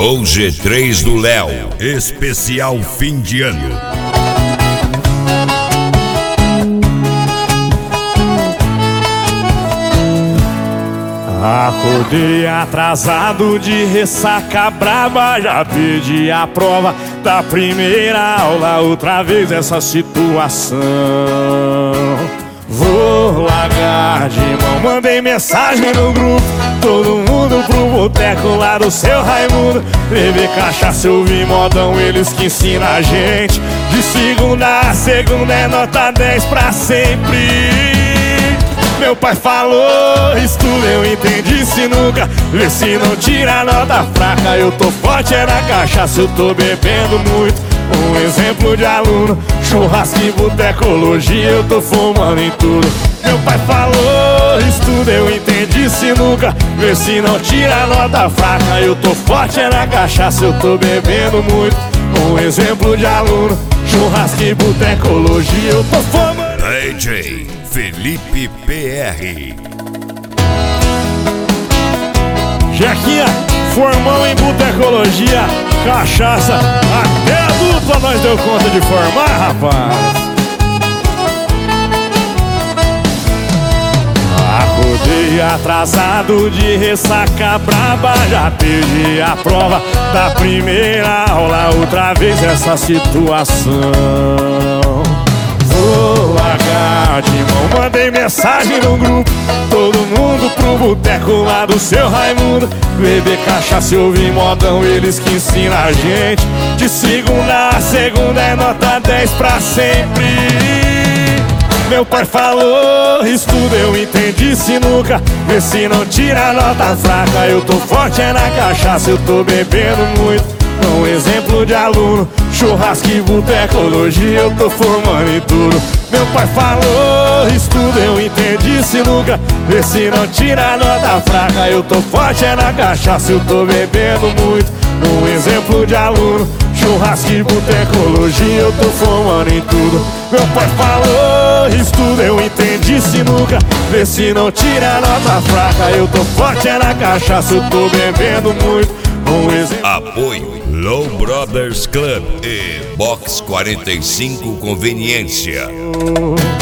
Com G3 do Léo, especial fim de ano. Acordei atrasado de ressaca braba, já perdi a prova da primeira aula, outra vez essa situação. Vou largar de mão, mandei mensagem no grupo, todo mundo pro boteco lá do seu Raimundo. Beber cachaça, ouvir modão, eles que ensinam a gente. De segunda a segunda é nota 10 pra sempre. Meu pai falou, estuda, eu entendi sinuca. Vê se não tira a nota fraca. Eu tô forte, é na cachaça, eu tô bebendo muito. Um exemplo de aluno, churrasco e botecologia, eu tô fumando em tudo. Meu pai falou, estuda, eu entendi sinuca. Vê se não tira a nota fraca. Eu tô forte, é na cachaça, eu tô bebendo muito. Um exemplo de aluno, churrasco e botecologia, eu tô fumando. DJ Felipe PR. Jequinha, formão em botecologia, cachaça, até a dupla nós deu conta de formar, rapaz. Acordei atrasado de ressaca braba, já perdi a prova da primeira aula, outra vez essa situação. Vou largar de mão, mandei mensagem no grupo, todo mundo pro boteco lá do seu Raimundo. Beber cachaça e ouvir modão, eles que ensinam a gente. De segunda a segunda é nota 10 pra sempre. Meu pai falou, estuda, eu entendi sinuca. Vê se não tira a nota fraca. Eu tô forte, é na cachaça, eu tô bebendo muito. Um exemplo de aluno, churrasco e botecologia, eu tô formando em tudo. Meu pai falou, estuda, eu entendi sinuca. Vê se não tira a nota fraca. Eu tô forte, é na cachaça, eu tô bebendo muito. Um exemplo de aluno, churrasco e botecologia, eu tô fumando em tudo. Meu pai falou, estuda, eu entendi sinuca. Vê se não tira a nota fraca. Eu tô forte, é na cachaça, eu tô bebendo muito. Apoio Low Brothers Club e Box 45 Conveniência.